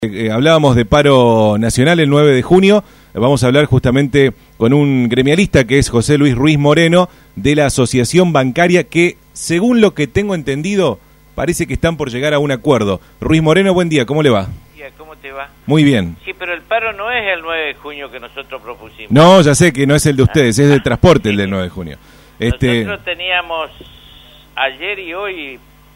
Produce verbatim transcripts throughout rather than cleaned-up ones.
Eh, hablábamos de paro nacional el nueve de junio, vamos a hablar justamente con un gremialista que es José Luis Ruiz Moreno de la Asociación Bancaria que, según lo que tengo entendido, parece que están por llegar a un acuerdo. Ruiz Moreno, buen día, ¿cómo le va? ¿Cómo te va? Muy bien. Sí, pero el paro no es el nueve de junio que nosotros propusimos. No, ya sé que no es el de ustedes, es del transporte el del nueve de junio. Este... Nosotros teníamos ayer y hoy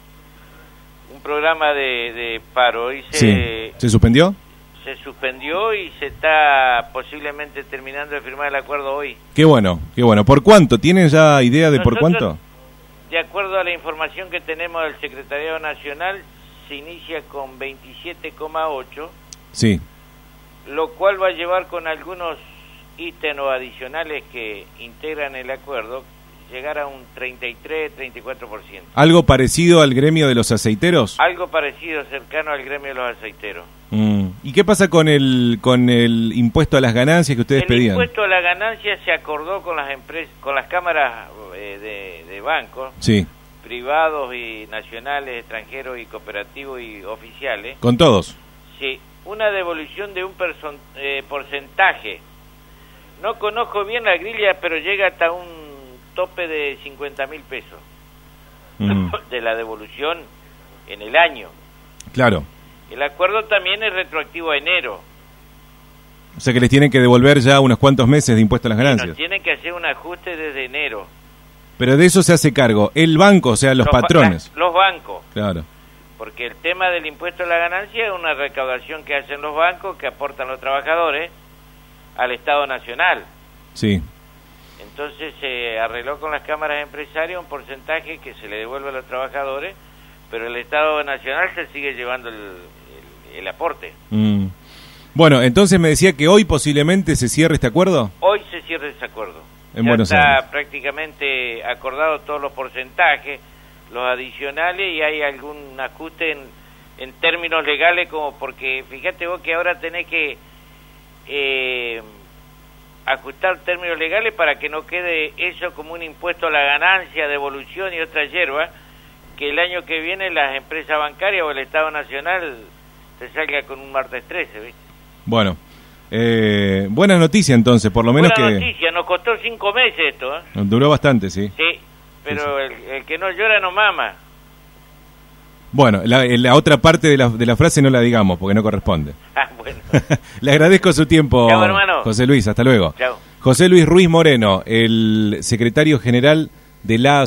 un programa de, de paro. Hoy se, sí. ¿Se suspendió? Se suspendió y se está posiblemente terminando de firmar el acuerdo hoy. Qué bueno, qué bueno. ¿Por cuánto? ¿Tienen ya idea de Nosotros, por cuánto? De acuerdo a la información que tenemos del Secretariado Nacional, se inicia con veintisiete coma ocho. Sí. Lo cual va a llevar con algunos ítems adicionales que integran el acuerdo, llegar a un treinta y tres, treinta y cuatro por ciento. ¿Algo parecido al gremio de los aceiteros? Algo parecido, cercano al gremio de los aceiteros. Mm. ¿Y qué pasa con el con el impuesto a las ganancias que ustedes el pedían? El impuesto a la ganancia se acordó con las empresas, con las cámaras eh, de, de bancos, sí, privados y nacionales, extranjeros y cooperativos y oficiales. ¿Con todos? Sí, una devolución de un person, eh, porcentaje. No conozco bien la grilla, pero llega hasta un tope de cincuenta mil pesos mm. de la devolución en el año. Claro. El acuerdo también es retroactivo a enero. O sea que les tienen que devolver ya unos cuantos meses de impuesto a las ganancias. Nos tienen que hacer un ajuste desde enero. Pero de eso se hace cargo el banco, o sea, los, los patrones. La, los bancos. Claro. Porque el tema del impuesto a la ganancia es una recaudación que hacen los bancos, que aportan los trabajadores al Estado Nacional. Sí. Entonces se arregló con las cámaras empresarias un porcentaje que se le devuelve a los trabajadores, pero el Estado Nacional se sigue llevando el, el, el aporte. Mm. Bueno, entonces me decía que hoy posiblemente se cierre este acuerdo. Hoy se cierra ese acuerdo. En ya Buenos está Aires. Prácticamente acordado todos los porcentajes, los adicionales, y hay algún ajuste en, en términos legales, como porque fíjate vos que ahora tenés que eh, ajustar términos legales para que no quede eso como un impuesto a la ganancia, devolución y otra hierba, que el año que viene las empresas bancarias o el Estado Nacional se salga con un martes trece, ¿viste? Bueno, eh, buena noticia entonces, por lo menos buena que... Buena noticia, nos costó cinco meses esto, ¿eh? Duró bastante, sí. Sí, pero sí, sí. El, el que no llora no mama. Bueno, la, la otra parte de la, de la frase no la digamos porque no corresponde. Ah, bueno. Le agradezco su tiempo, Chau, hermano. José Luis, hasta luego. Chao. José Luis Ruiz Moreno, el secretario general de la